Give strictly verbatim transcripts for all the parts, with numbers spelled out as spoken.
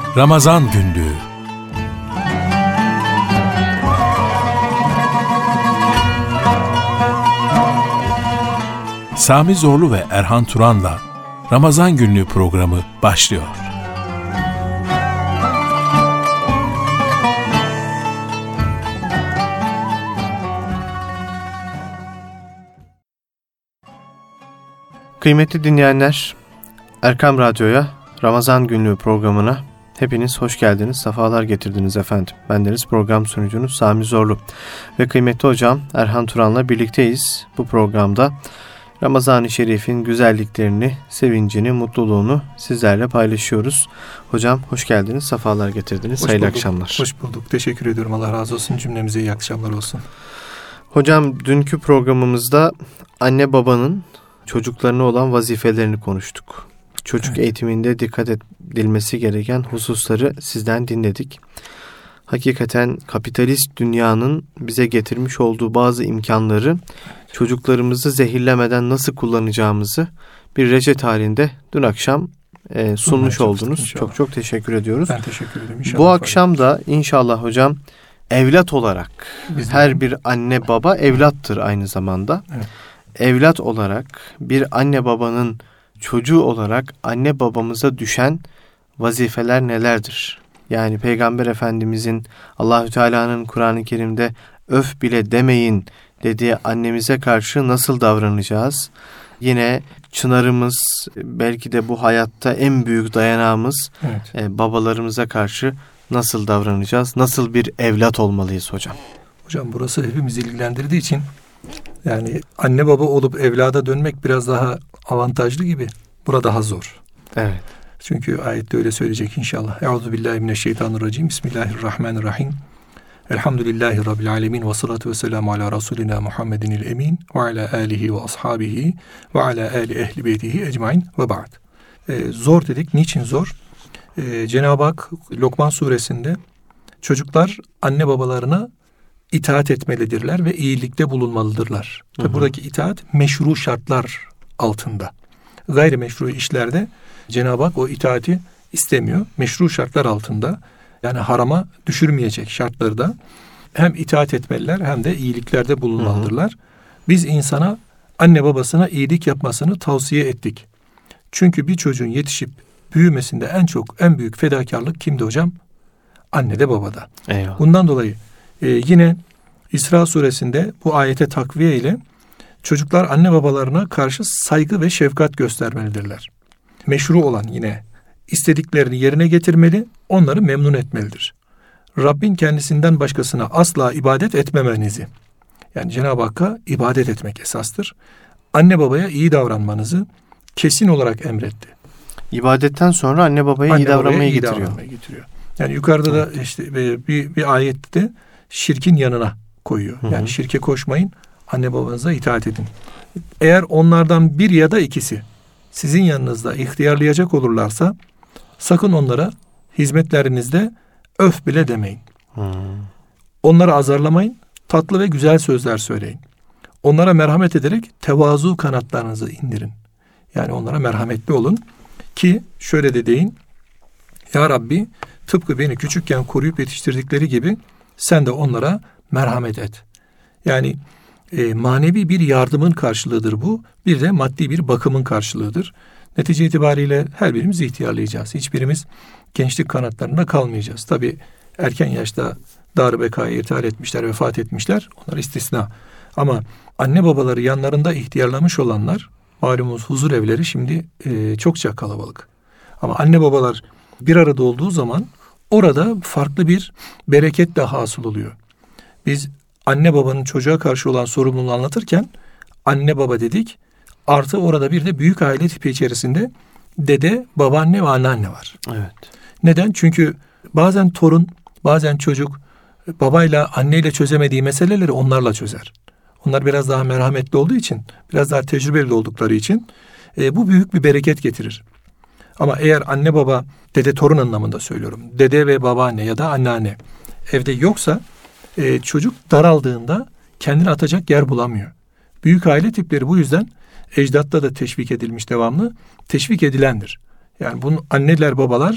Ramazan Günlüğü. Sami Zorlu ve Erhan Turan'la Ramazan Günlüğü programı başlıyor. Kıymetli dinleyenler, Erkam Radyo'ya, Ramazan Günlüğü programına hepiniz hoş geldiniz, sefalar getirdiniz efendim. Bendeniz program sunucunuz Sami Zorlu ve kıymetli hocam Erhan Turan'la birlikteyiz. Bu programda Ramazan-ı Şerif'in güzelliklerini, sevincini, mutluluğunu sizlerle paylaşıyoruz. Hocam hoş geldiniz, sefalar getirdiniz. Hoş Hayırlı bulduk, akşamlar. Hoş bulduk. Teşekkür ediyorum. Allah razı olsun. Cümlemize iyi akşamlar olsun. Hocam dünkü programımızda anne babanın çocuklarına olan vazifelerini konuştuk. Çocuk evet. eğitiminde dikkat edilmesi gereken hususları sizden dinledik. Hakikaten kapitalist dünyanın bize getirmiş olduğu bazı imkanları çocuklarımızı zehirlemeden nasıl kullanacağımızı bir reçete halinde dün akşam e, sunmuş oldunuz. İnşallah. Çok çok teşekkür ediyoruz. Ben teşekkür ederim. İnşallah Bu akşam da inşallah hocam evlat olarak Biz her de. bir anne baba evlattır aynı zamanda. Evet. Evlat olarak bir anne babanın çocuğu olarak anne babamıza düşen vazifeler nelerdir? Yani Peygamber Efendimizin Allahü Teala'nın Kur'an-ı Kerim'de öf bile demeyin dediği annemize karşı nasıl davranacağız? Yine çınarımız, belki de bu hayatta en büyük dayanağımız evet. e, babalarımıza karşı nasıl davranacağız? Nasıl bir evlat olmalıyız hocam? Hocam burası hepimizi ilgilendirdiği için yani anne baba olup evlada dönmek biraz daha avantajlı gibi. Burada daha zor. Evet. Çünkü ayette öyle söyleyecek inşallah. Euzubillahimineşşeytanirracim. Bismillahirrahmanirrahim. Elhamdülillahi Rabbil alemin. Ve salatu ve selamu ala Resulina Muhammedinil emin. Ve ala alihi ve ashabihi. Ve ala ali ehli beytihi ecmain ve ba'd. Ee, zor dedik. Niçin zor? Ee, Cenab-ı Hak Lokman suresinde çocuklar anne babalarına itaat etmelidirler ve iyilikte bulunmalıdırlar. Hı hı. Buradaki itaat meşru şartlar altında. Gayrimeşru işlerde Cenab-ı Hak o itaati istemiyor. Meşru şartlar altında, yani harama düşürmeyecek şartlarda hem itaat etmeliler hem de iyiliklerde bulunmalıdırlar. Hı hı. Biz insana anne babasına iyilik yapmasını tavsiye ettik. Çünkü bir çocuğun yetişip büyümesinde en çok en büyük fedakarlık kimde hocam? Annede babada. Eyvallah. Bundan dolayı e, yine İsra suresinde bu ayete takviye ile çocuklar anne babalarına karşı saygı ve şefkat göstermelidirler. Meşru olan yine istediklerini yerine getirmeli, onları memnun etmelidir. Rabbin kendisinden başkasına asla ibadet etmemenizi, yani Cenab-ı Hakk'a ibadet etmek esastır. Anne babaya iyi davranmanızı kesin olarak emretti. İbadetten sonra anne babaya anne iyi davranmayı iyi getiriyor. davranmayı getiriyor. Yani yukarıda evet. da işte bir, bir ayette şirkin yanına koyuyor. Yani hı hı. şirke koşmayın, anne babanıza itaat edin. Eğer onlardan bir ya da ikisi sizin yanınızda ihtiyarlayacak olurlarsa sakın onlara hizmetlerinizde öf bile demeyin. Hmm. Onları azarlamayın, tatlı ve güzel sözler söyleyin. Onlara merhamet ederek tevazu kanatlarınızı indirin. Yani onlara merhametli olun ki şöyle de deyin: Ya Rabbi, tıpkı beni küçükken koruyup yetiştirdikleri gibi sen de onlara merhamet et. Yani e, manevi bir yardımın karşılığıdır bu. Bir de maddi bir bakımın karşılığıdır. Netice itibariyle her birimiz ihtiyarlayacağız. Hiçbirimiz gençlik kanatlarında kalmayacağız. Tabii erken yaşta dar bekaya irtihal etmişler, vefat etmişler. Onlar istisna. Ama anne babaları yanlarında ihtiyarlamış olanlar, malumuz huzur evleri şimdi e, çokça kalabalık. Ama anne babalar bir arada olduğu zaman orada farklı bir bereket de hasıl oluyor. Biz anne babanın çocuğa karşı olan sorumluluğunu anlatırken anne baba dedik. Artı orada bir de büyük aile tipi içerisinde dede, babaanne ve anneanne var. Evet. Neden? Çünkü bazen torun, bazen çocuk babayla anneyle çözemediği meseleleri onlarla çözer. Onlar biraz daha merhametli olduğu için, biraz daha tecrübeli oldukları için e, bu büyük bir bereket getirir. Ama eğer anne baba, dede torun anlamında söylüyorum, dede ve babaanne ya da anneanne evde yoksa e, çocuk daraldığında kendini atacak yer bulamıyor. Büyük aile tipleri bu yüzden ecdatta da teşvik edilmiş, devamlı teşvik edilendir. Yani bunu anneler babalar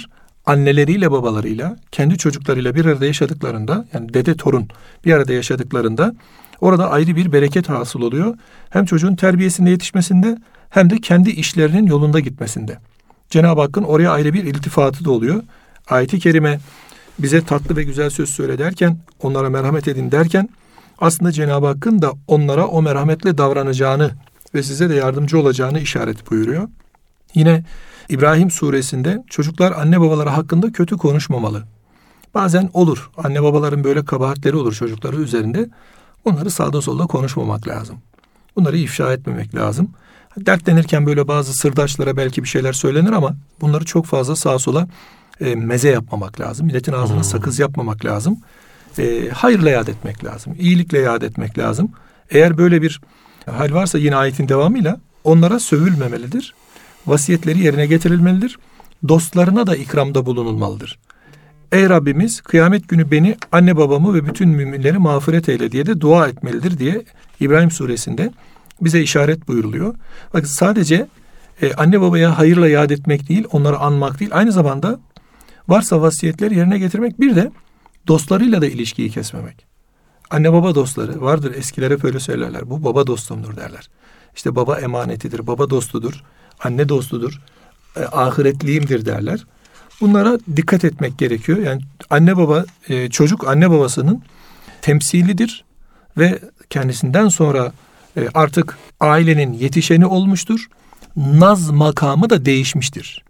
anneleriyle babalarıyla kendi çocuklarıyla bir arada yaşadıklarında, yani dede torun bir arada yaşadıklarında orada ayrı bir bereket hasıl oluyor. Hem çocuğun terbiyesinde yetişmesinde hem de kendi işlerinin yolunda gitmesinde. Cenab-ı Hakk'ın oraya ayrı bir iltifatı da oluyor. Ayet-i kerime bize tatlı ve güzel söz söyle derken, onlara merhamet edin derken aslında Cenab-ı Hakk'ın da onlara o merhametle davranacağını ve size de yardımcı olacağını işaret buyuruyor. Yine İbrahim suresinde çocuklar anne babaları hakkında kötü konuşmamalı. Bazen olur. Anne babaların böyle kabahatleri olur çocukları üzerinde. Onları sağda solda konuşmamak lazım. Bunları ifşa etmemek lazım. Dertlenirken böyle bazı sırdaşlara belki bir şeyler söylenir ama bunları çok fazla sağa sola e, meze yapmamak lazım. Milletin ağzına hmm. sakız yapmamak lazım. E, hayırla yad etmek lazım. İyilikle yad etmek lazım. Eğer böyle bir hal varsa yine ayetin devamıyla onlara sövülmemelidir. Vasiyetleri yerine getirilmelidir. Dostlarına da ikramda bulunulmalıdır. Ey Rabbimiz kıyamet günü beni, anne babamı ve bütün müminleri mağfiret eyle diye de dua etmelidir diye İbrahim suresinde bize işaret buyuruluyor. Bakın sadece e, anne babaya hayırla yad etmek değil, onları anmak değil, aynı zamanda varsa vasiyetleri yerine getirmek, bir de dostlarıyla da ilişkiyi kesmemek. Anne baba dostları vardır, eskilere böyle söylerler. Bu baba dostumdur derler. İşte baba emanetidir, baba dostudur, anne dostudur, e, ahiretliyimdir derler. Bunlara dikkat etmek gerekiyor. Yani anne baba, e, çocuk anne babasının temsilidir ve kendisinden sonra e, artık ailenin yetişeni olmuştur. Naz makamı da değişmiştir.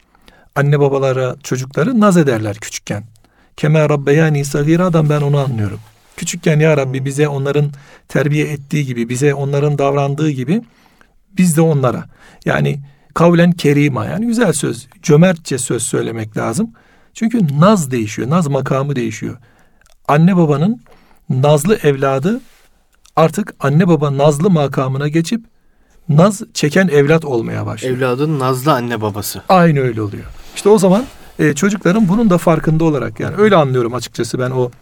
Anne babalara çocukları naz ederler küçükken. Kema rabbeyani sagiradan ben onu anlıyorum. Küçükken ya Rabbi bize onların terbiye ettiği gibi, bize onların davrandığı gibi biz de onlara. Yani kavlen kerima, yani güzel söz, cömertçe söz söylemek lazım. Çünkü naz değişiyor, naz makamı değişiyor. Anne babanın nazlı evladı artık anne baba nazlı makamına geçip naz çeken evlat olmaya başlıyor. Evladın nazlı anne babası. Aynı öyle oluyor. İşte o zaman e, çocukların bunun da farkında olarak, yani öyle anlıyorum açıkçası ben o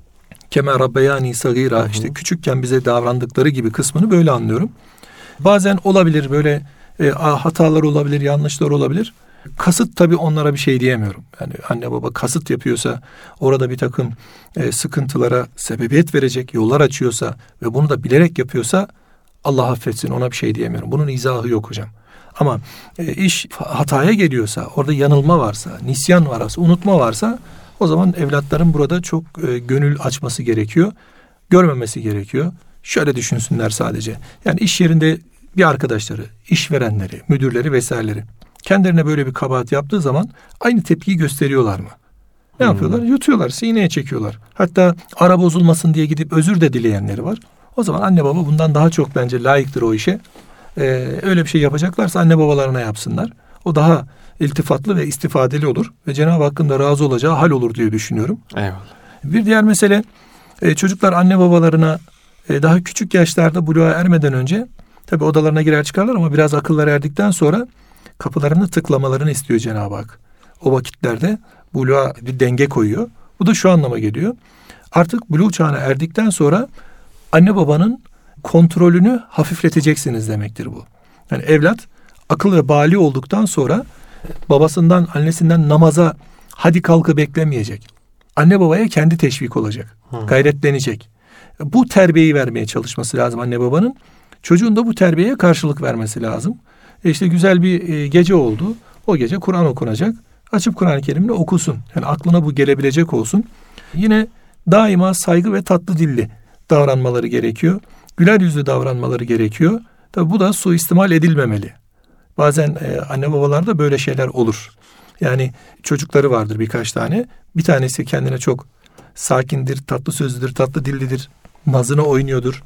Kema rabbeyani sagira, işte küçükken bize davrandıkları gibi kısmını böyle anlıyorum. Bazen olabilir böyle e, hatalar olabilir, yanlışlar olabilir. Kasıt tabii onlara bir şey diyemiyorum. Yani anne baba kasıt yapıyorsa, orada bir takım e, sıkıntılara sebebiyet verecek yollar açıyorsa ve bunu da bilerek yapıyorsa Allah affetsin, ona bir şey diyemiyorum. Bunun izahı yok hocam. Ama e, iş hataya geliyorsa, orada yanılma varsa, nisyan varsa, unutma varsa, o zaman evlatların burada çok e, gönül açması gerekiyor. Görmemesi gerekiyor. Şöyle düşünsünler sadece. Yani iş yerinde bir arkadaşları, işverenleri, müdürleri vesaireleri kendilerine böyle bir kabahat yaptığı zaman aynı tepkiyi gösteriyorlar mı? Ne hmm. yapıyorlar? Yutuyorlar, sineye çekiyorlar. Hatta ara bozulmasın diye gidip özür de dileyenleri var. O zaman anne baba bundan daha çok bence layıktır o işe. Ee, öyle bir şey yapacaklarsa anne babalarına yapsınlar. O daha iltifatlı ve istifadeli olur ve Cenab-ı Hakk'ın da razı olacağı hal olur diye düşünüyorum. Eyvallah. Bir diğer mesele, e, çocuklar anne babalarına e, daha küçük yaşlarda buluğa ermeden önce tabii odalarına girer çıkarlar ama biraz akılları erdikten sonra kapılarını tıklamalarını istiyor Cenab-ı Hak. O vakitlerde buluğa bir denge koyuyor. Bu da şu anlama geliyor. Artık buluğ çağına erdikten sonra anne babanın kontrolünü hafifleteceksiniz demektir bu. Yani evlat akıl ve bali olduktan sonra babasından, annesinden namaza hadi kalkı beklemeyecek. Anne babaya kendi teşvik olacak. Hı. Gayretlenecek. Bu terbiyeyi vermeye çalışması lazım anne babanın. Çocuğun da bu terbiyeye karşılık vermesi lazım. E işte güzel bir gece oldu. O gece Kur'an okunacak. Açıp Kur'an-ı Kerim'le okusun. Yani aklına bu gelebilecek olsun. Yine daima saygı ve tatlı dilli davranmaları gerekiyor. Güler yüzlü davranmaları gerekiyor. Tabi bu da suistimal edilmemeli. Bazen e, anne babalarda böyle şeyler olur. Yani çocukları vardır birkaç tane. Bir tanesi kendine çok sakindir, tatlı sözlüdür, tatlı dillidir. Nazını oynuyordur.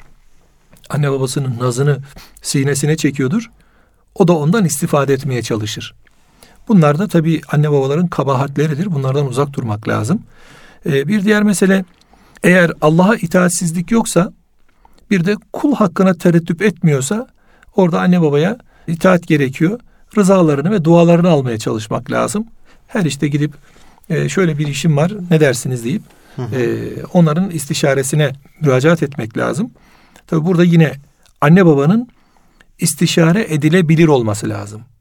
Anne babasının nazını sinesine çekiyordur. O da ondan istifade etmeye çalışır. Bunlar da tabii anne babaların kabahatleridir. Bunlardan uzak durmak lazım. Ee, bir diğer mesele, eğer Allah'a itaatsizlik yoksa, bir de kul hakkına tereddüt etmiyorsa, orada anne babaya itaat gerekiyor. Rızalarını ve dualarını almaya çalışmak lazım. Her işte gidip e, şöyle bir işim var, ne dersiniz deyip hı hı. E, onların istişaresine müracaat etmek lazım. Tabii burada yine anne babanın istişare edilebilir olması lazım.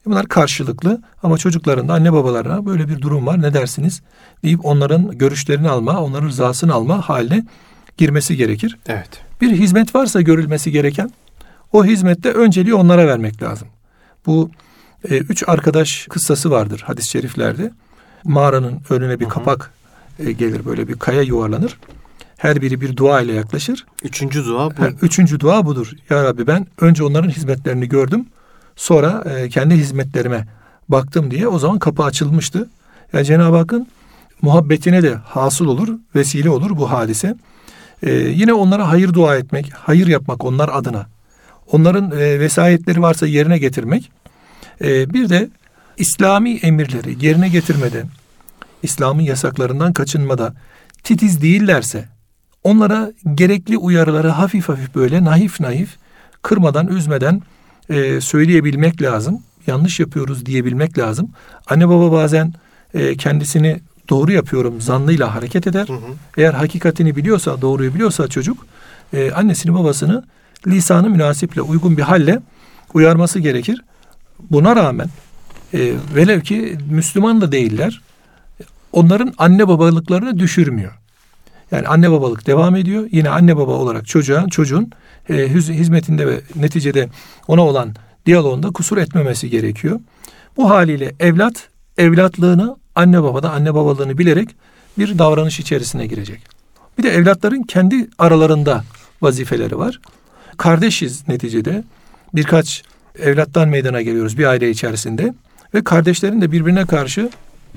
Bunlar karşılıklı ama çocukların da anne babalarına böyle bir durum var, ne dersiniz deyip onların görüşlerini alma, onların rızasını alma haline girmesi gerekir. Evet. Bir hizmet varsa görülmesi gereken, o hizmette önceliği onlara vermek lazım. Bu e, üç arkadaş kıssası vardır hadis-i şeriflerde. Mağaranın önüne bir hı hı. kapak e, gelir, böyle bir kaya yuvarlanır. Her biri bir dua ile yaklaşır. Üçüncü dua bu. Ha, üçüncü dua budur. Ya Rabbi, ben önce onların hizmetlerini gördüm. Sonra e, kendi hizmetlerime baktım diye o zaman kapı açılmıştı. Yani Cenab-ı Hakk'ın muhabbetine de hasıl olur, vesile olur bu hadise. E, yine onlara hayır dua etmek, hayır yapmak onlar adına. Onların e, vesayetleri varsa yerine getirmek. E, bir de İslami emirleri yerine getirmede, İslam'ın yasaklarından kaçınmada titiz değillerse onlara gerekli uyarıları hafif hafif böyle naif naif, kırmadan, üzmeden e, söyleyebilmek lazım. Yanlış yapıyoruz diyebilmek lazım. Anne baba bazen e, kendisini doğru yapıyorum zannıyla hareket eder. Hı hı. Eğer hakikatini biliyorsa, doğruyu biliyorsa çocuk e, annesini babasını lisanı münasiple, uygun bir halle uyarması gerekir. Buna rağmen e, velev ki Müslüman da değiller, onların anne babalıklarını düşürmüyor. Yani anne babalık devam ediyor. Yine anne baba olarak çocuğa, çocuğun e, hizmetinde ve neticede ona olan diyaloğunda kusur etmemesi gerekiyor. Bu haliyle evlat, evlatlığını anne babada, anne babalığını bilerek bir davranış içerisine girecek. Bir de evlatların kendi aralarında vazifeleri var. Kardeşiz neticede. Birkaç evlattan meydana geliyoruz bir aile içerisinde. Ve kardeşlerin de birbirine karşı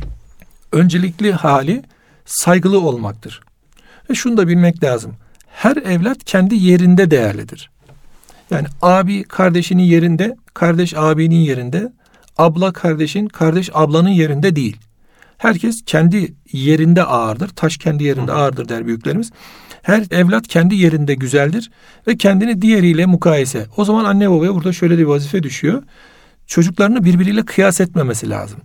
öncelikli hali saygılı olmaktır. Ve şunu da bilmek lazım. Her evlat kendi yerinde değerlidir. Yani abi kardeşinin yerinde, kardeş abinin yerinde, abla kardeşin, kardeş ablanın yerinde değil. Herkes kendi yerinde ağırdır. Taş kendi yerinde ağırdır der büyüklerimiz. Her evlat kendi yerinde güzeldir ve kendini diğeriyle mukayese. O zaman anne babaya burada şöyle bir vazife düşüyor. Çocuklarını birbiriyle kıyas etmemesi lazım.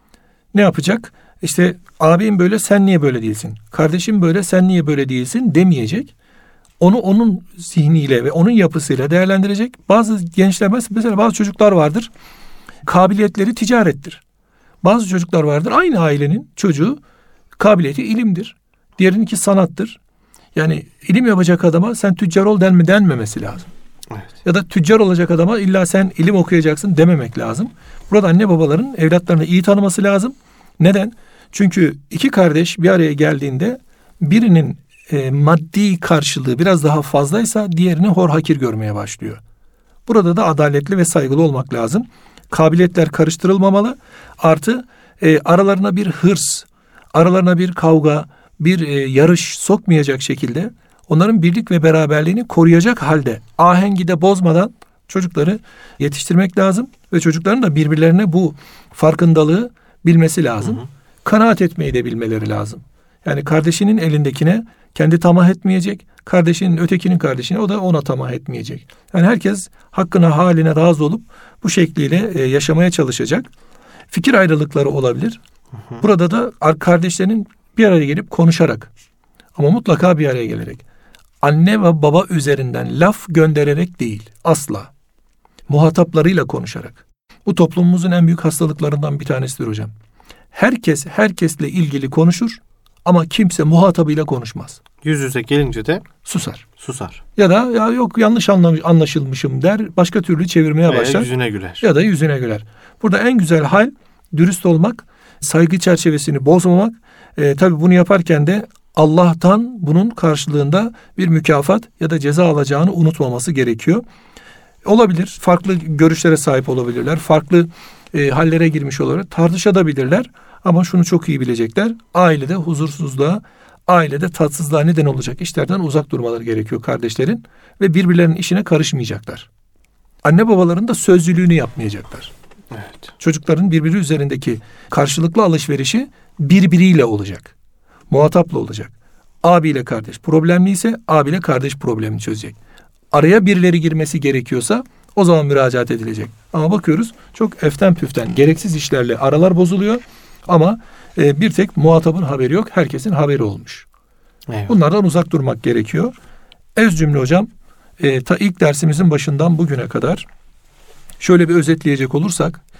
Ne yapacak? İşte abim böyle, sen niye böyle değilsin? Kardeşim böyle, sen niye böyle değilsin demeyecek. Onu onun zihniyle ve onun yapısıyla değerlendirecek. Bazı gençler, mesela bazı çocuklar vardır, kabiliyetleri ticarettir. Bazı çocuklar vardır, aynı ailenin çocuğu kabiliyeti ilimdir. Diğerininki sanattır. Yani ilim yapacak adama sen tüccar ol denme, denmemesi lazım. Evet. Ya da tüccar olacak adama illa sen ilim okuyacaksın dememek lazım. Burada anne babaların evlatlarını iyi tanıması lazım. Neden? Çünkü iki kardeş bir araya geldiğinde birinin e, maddi karşılığı biraz daha fazlaysa diğerini hor hakir görmeye başlıyor. Burada da adaletli ve saygılı olmak lazım. Kabiliyetler karıştırılmamalı. Artı e, aralarına bir hırs, aralarına bir kavga, bir e, yarış sokmayacak şekilde onların birlik ve beraberliğini koruyacak halde ahengi de bozmadan çocukları yetiştirmek lazım. Ve çocukların da birbirlerine bu farkındalığı bilmesi lazım. Hı hı. Kanaat etmeyi de bilmeleri lazım. Yani kardeşinin elindekine kendi tamah etmeyecek. Kardeşinin ötekinin kardeşine, o da ona tamah etmeyecek. Yani herkes hakkına, haline razı olup bu şekliyle yaşamaya çalışacak. Fikir ayrılıkları olabilir. Hı hı. Burada da kardeşlerin bir araya gelip konuşarak, ama mutlaka bir araya gelerek, anne ve baba üzerinden laf göndererek değil, asla. Muhataplarıyla konuşarak. Bu toplumumuzun en büyük hastalıklarından bir tanesidir hocam. Herkes herkesle ilgili konuşur ama kimse muhatabıyla konuşmaz. Yüz yüze gelince de susar. Susar. Ya da ya yok yanlış anlaşılmışım der, başka türlü çevirmeye Veya başlar. yüzüne güler. Ya da yüzüne güler. Burada en güzel hal dürüst olmak, saygı çerçevesini bozmamak. E, tabii bunu yaparken de Allah'tan bunun karşılığında bir mükafat ya da ceza alacağını unutmaması gerekiyor. Olabilir, farklı görüşlere sahip olabilirler, farklı e, hallere girmiş olabilir, tartışabilirler. Ama şunu çok iyi bilecekler, ailede huzursuzluğa, ailede tatsızlığa neden olacak işlerden uzak durmaları gerekiyor kardeşlerin ve birbirlerinin işine karışmayacaklar. Anne babaların da sözcülüğünü yapmayacaklar. Evet. Çocukların birbiri üzerindeki karşılıklı alışverişi birbiriyle olacak. Muhatapla olacak. Abiyle kardeş problemliyse abiyle kardeş problemini çözecek. Araya birileri girmesi gerekiyorsa o zaman müracaat edilecek. Ama bakıyoruz çok eften püften gereksiz işlerle aralar bozuluyor. Ama e, bir tek muhatabın haberi yok. Herkesin haberi olmuş. Eyvallah. Bunlardan uzak durmak gerekiyor. Ez cümle hocam e, ta ilk dersimizin başından bugüne kadar şöyle bir özetleyecek olursak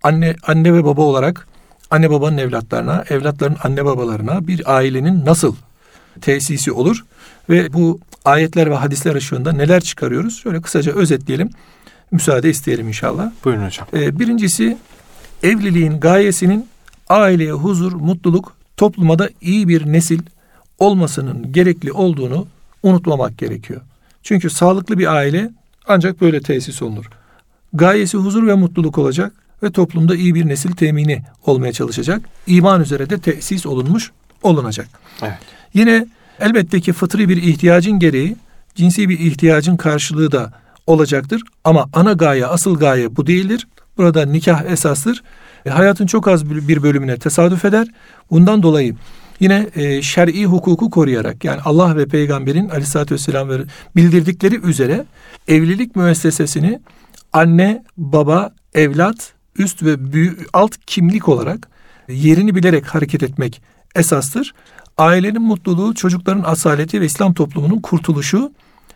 anne anne ve baba olarak anne babanın evlatlarına, evlatların anne babalarına bir ailenin nasıl tesisi olur ve bu ayetler ve hadisler ışığında neler çıkarıyoruz? Şöyle kısaca özetleyelim. Müsaade isteyelim inşallah. Buyurun hocam. Ee, birincisi, evliliğin gayesinin aileye huzur, mutluluk, topluma da iyi bir nesil olmasının gerekli olduğunu unutmamak gerekiyor. Çünkü sağlıklı bir aile ancak böyle tesis olunur. Gayesi huzur ve mutluluk olacak ve toplumda iyi bir nesil temini olmaya çalışacak. İman üzere de tesis olunmuş olunacak. Evet. Yine elbette ki fıtri bir ihtiyacın gereği cinsi bir ihtiyacın karşılığı da olacaktır. Ama ana gaye, asıl gaye bu değildir. Burada nikah esastır. E, hayatın çok az bir bölümüne tesadüf eder. Bundan dolayı yine e, şer'i hukuku koruyarak, yani Allah ve Peygamberin aleyhissalatü vesselam bildirdikleri üzere evlilik müessesesini anne, baba, evlat, üst ve büyük, alt kimlik olarak yerini bilerek hareket etmek esastır. Ailenin mutluluğu, çocukların asaleti ve İslam toplumunun kurtuluşu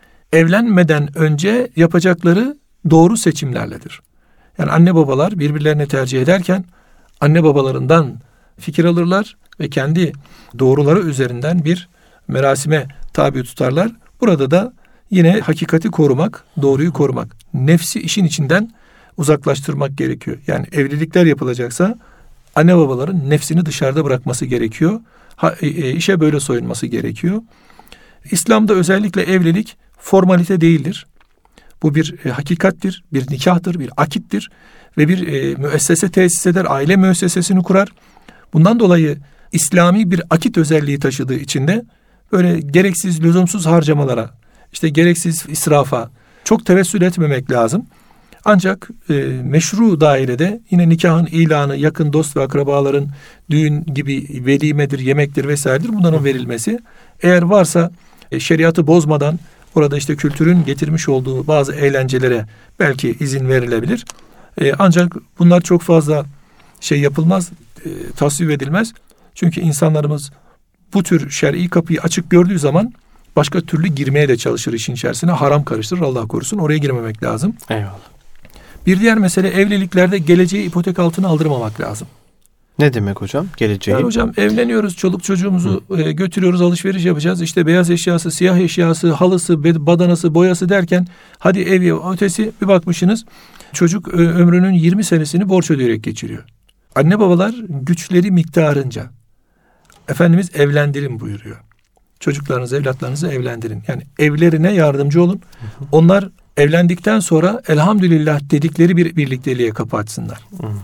evlenmeden önce yapacakları doğru seçimlerledir. Yani anne babalar birbirlerini tercih ederken anne babalarından fikir alırlar ve kendi doğruları üzerinden bir merasime tabi tutarlar. Burada da yine hakikati korumak, doğruyu korumak, nefsi işin içinden uzaklaştırmak gerekiyor. Yani evlilikler yapılacaksa anne babaların nefsini dışarıda bırakması gerekiyor. Ha, e, işe böyle soyunması gerekiyor. İslam'da özellikle evlilik formalite değildir. Bu bir e, hakikattir, bir nikahtır, bir akittir ve bir e, müessese tesis eder, aile müessesesini kurar. Bundan dolayı İslami bir akit özelliği taşıdığı için de böyle gereksiz, lüzumsuz harcamalara, işte gereksiz israfa çok tevessül etmemek lazım. Ancak e, meşru dairede yine nikahın ilanı, yakın dost ve akrabaların düğün gibi velimedir, yemektir vesairedir bunların verilmesi. Eğer varsa e, şeriatı bozmadan orada işte kültürün getirmiş olduğu bazı eğlencelere belki izin verilebilir. E, ancak bunlar çok fazla şey yapılmaz, e, tasvip edilmez. Çünkü insanlarımız bu tür şer'i kapıyı açık gördüğü zaman başka türlü girmeye de çalışır işin içerisine. Haram karıştırır, Allah korusun. Oraya girmemek lazım. Eyvallah. Bir diğer mesele, evliliklerde geleceği ipotek altına aldırmamak lazım. Ne demek hocam? Geleceği? Yani hocam evleniyoruz, çoluk çocuğumuzu e, götürüyoruz, alışveriş yapacağız. İşte beyaz eşyası, siyah eşyası, halısı, badanası, boyası derken hadi ev ötesi bir bakmışsınız çocuk e, ömrünün yirmi senesini borç ödeyerek geçiriyor. Anne babalar güçleri miktarınca Efendimiz evlendirin buyuruyor. Çocuklarınızı, evlatlarınızı evlendirin. Yani evlerine yardımcı olun. Onlar evlendikten sonra elhamdülillah dedikleri bir birlikteliğe kapı açsınlar.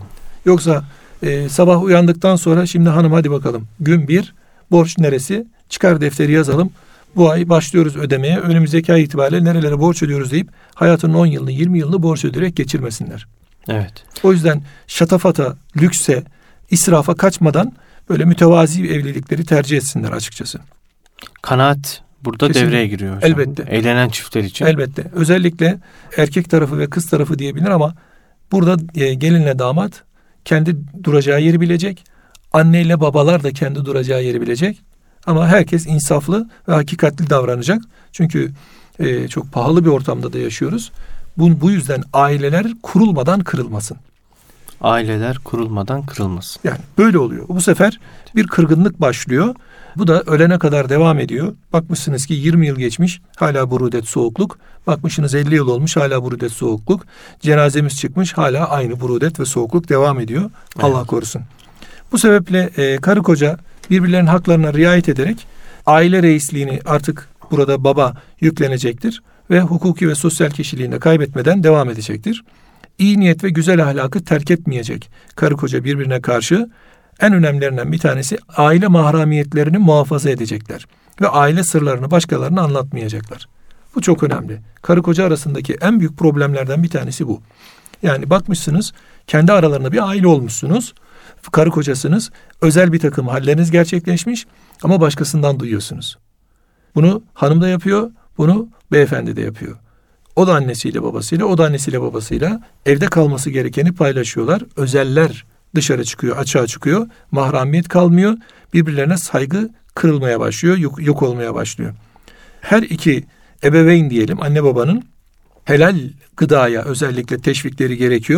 Yoksa e, sabah uyandıktan sonra şimdi hanım hadi bakalım gün bir borç neresi? Çıkar defteri yazalım. Bu ay başlıyoruz ödemeye. Önümüzdeki ay itibariyle nerelere borç ödüyoruz deyip hayatının on yılını, yirmi yılını borç ödeyerek geçirmesinler. Evet. O yüzden şatafata, lükse, israfa kaçmadan böyle mütevazi evlilikleri tercih etsinler açıkçası. Kanaat burada Kesinlikle. devreye giriyor hocam. Elbette. Evlenen çiftler için. Elbette. Özellikle erkek tarafı ve kız tarafı diyebilir ama burada gelinle damat kendi duracağı yeri bilecek. Anneyle babalar da kendi duracağı yeri bilecek. Ama herkes insaflı ve hakikatli davranacak. Çünkü e, çok pahalı bir ortamda da yaşıyoruz. Bu, bu yüzden aileler kurulmadan kırılmasın. Aileler kurulmadan kırılmasın. Yani böyle oluyor. Bu sefer bir kırgınlık başlıyor. Bu da ölene kadar devam ediyor. Bakmışsınız ki yirmi yıl geçmiş, hala burudet, soğukluk. Bakmışsınız elli yıl olmuş, hala burudet, soğukluk. Cenazemiz çıkmış, hala aynı burudet ve soğukluk devam ediyor. Evet. Allah korusun. Bu sebeple e, karı koca birbirlerinin haklarına riayet ederek aile reisliğini artık burada baba yüklenecektir ve hukuki ve sosyal kişiliğini kaybetmeden devam edecektir. İyi niyet ve güzel ahlakı terk etmeyecek karı koca birbirine karşı. En önemlilerinden bir tanesi aile mahremiyetlerini muhafaza edecekler ve aile sırlarını başkalarına anlatmayacaklar. Bu çok önemli. Karı koca arasındaki en büyük problemlerden bir tanesi bu. Yani bakmışsınız kendi aralarında bir aile olmuşsunuz. Karı kocasınız, özel bir takım halleriniz gerçekleşmiş ama başkasından duyuyorsunuz. Bunu hanım da yapıyor, bunu beyefendi de yapıyor. O da annesiyle babasıyla, o da annesiyle babasıyla evde kalması gerekeni paylaşıyorlar. Özeller dışarı çıkıyor, açığa çıkıyor. Mahremiyet kalmıyor. Birbirlerine saygı kırılmaya başlıyor, yok, yok olmaya başlıyor. Her iki ebeveyn diyelim, anne babanın helal gıdaya özellikle teşvikleri gerekiyor.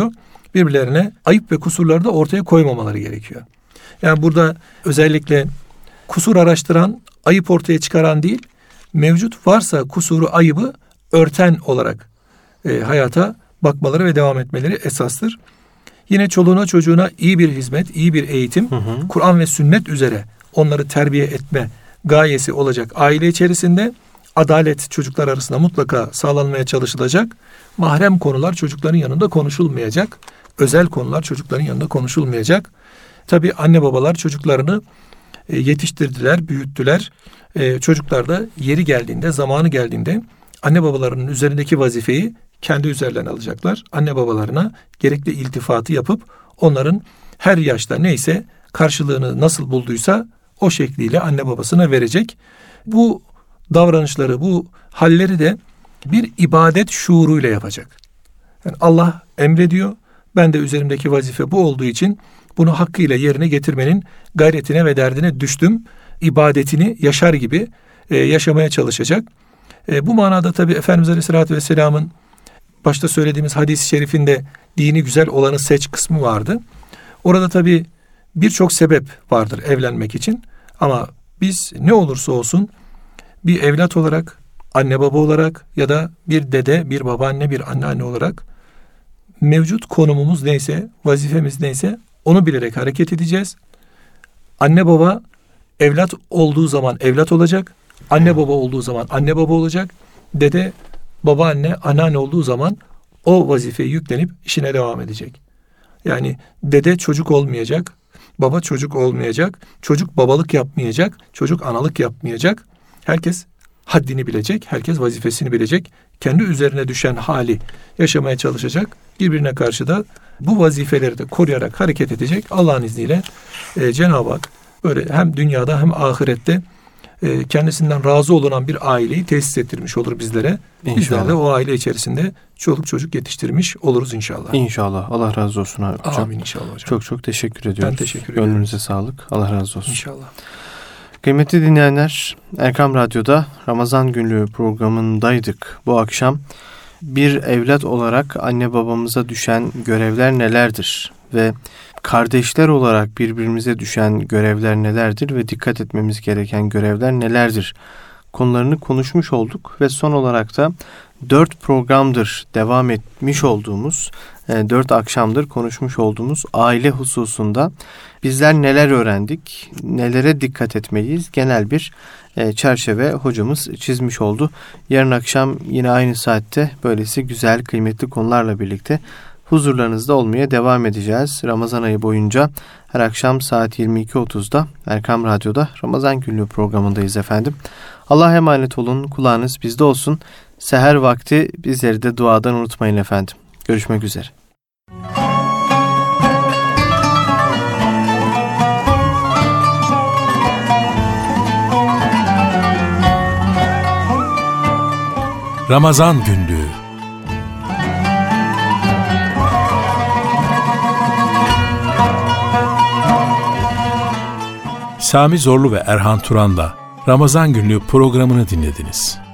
birbirlerine ayıp ve kusurları da ortaya koymamaları gerekiyor. Yani burada özellikle kusur araştıran, ayıp ortaya çıkaran değil, mevcut varsa kusuru, ayıbı örten olarak e, hayata bakmaları ve devam etmeleri esastır. Yine çoluğuna çocuğuna iyi bir hizmet, iyi bir eğitim, Kur'an ve sünnet üzere onları terbiye etme gayesi olacak. Aile içerisinde adalet çocuklar arasında mutlaka sağlanmaya çalışılacak. Mahrem konular çocukların yanında konuşulmayacak. Özel konular çocukların yanında konuşulmayacak. Tabii anne babalar çocuklarını e, yetiştirdiler, büyüttüler. E, çocuklar da yeri geldiğinde, zamanı geldiğinde anne babalarının üzerindeki vazifeyi kendi üzerlerine alacaklar. Anne babalarına gerekli iltifatı yapıp onların her yaşta neyse karşılığını nasıl bulduysa o şekliyle anne babasına verecek. Bu davranışları, bu halleri de bir ibadet şuuruyla yapacak. Yani Allah emrediyor. Ben de üzerimdeki vazife bu olduğu için bunu hakkıyla yerine getirmenin gayretine ve derdine düştüm. İbadetini yaşar gibi e, yaşamaya çalışacak. E, bu manada tabii Efendimiz Aleyhisselatü Vesselam'ın başta söylediğimiz hadis-i şerifinde dini güzel olanı seç kısmı vardı. Orada tabii birçok sebep vardır evlenmek için. Ama biz ne olursa olsun bir evlat olarak, anne baba olarak ya da bir dede, bir babaanne, bir anneanne olarak mevcut konumumuz neyse, vazifemiz neyse onu bilerek hareket edeceğiz. Anne baba evlat olduğu zaman evlat olacak. Anne baba olduğu zaman anne baba olacak. Dede, babaanne, anneanne olduğu zaman o vazifeyi yüklenip işine devam edecek. Yani dede çocuk olmayacak, baba çocuk olmayacak, çocuk babalık yapmayacak, çocuk analık yapmayacak. Herkes haddini bilecek, herkes vazifesini bilecek. Kendi üzerine düşen hali yaşamaya çalışacak. Birbirine karşı da bu vazifeleri de koruyarak hareket edecek. Allah'ın izniyle e, Cenab-ı Hak böyle hem dünyada hem ahirette e, kendisinden razı olunan bir aileyi tesis ettirmiş olur bizlere. İnşallah. Bizler de o aile içerisinde çoluk çocuk yetiştirmiş oluruz inşallah. İnşallah. Allah razı olsun hocam. Amin inşallah hocam. Çok çok teşekkür ediyoruz. Ben teşekkür ederim. Gönlünüze sağlık. Allah razı olsun. İnşallah. Kıymetli dinleyenler, Erkam Radyo'da Ramazan Günlüğü programındaydık. Bu akşam bir evlat olarak anne babamıza düşen görevler nelerdir ve kardeşler olarak birbirimize düşen görevler nelerdir ve dikkat etmemiz gereken görevler nelerdir konularını konuşmuş olduk ve son olarak da dört programdır devam etmiş olduğumuz, dört akşamdır konuşmuş olduğumuz aile hususunda bizler neler öğrendik, nelere dikkat etmeliyiz, genel bir çerçeve hocamız çizmiş oldu. Yarın akşam yine aynı saatte böylesi güzel, kıymetli konularla birlikte huzurlarınızda olmaya devam edeceğiz. Ramazan ayı boyunca her akşam saat yirmi iki otuzda Erkam Radyo'da Ramazan Günlüğü programındayız efendim. Allah'a emanet olun, kulağınız bizde olsun. Seher vakti bizleri de duadan unutmayın efendim. Görüşmek üzere. Ramazan Günlüğü. Sami Zorlu ve Erhan Turan'la Ramazan Günlüğü programını dinlediniz.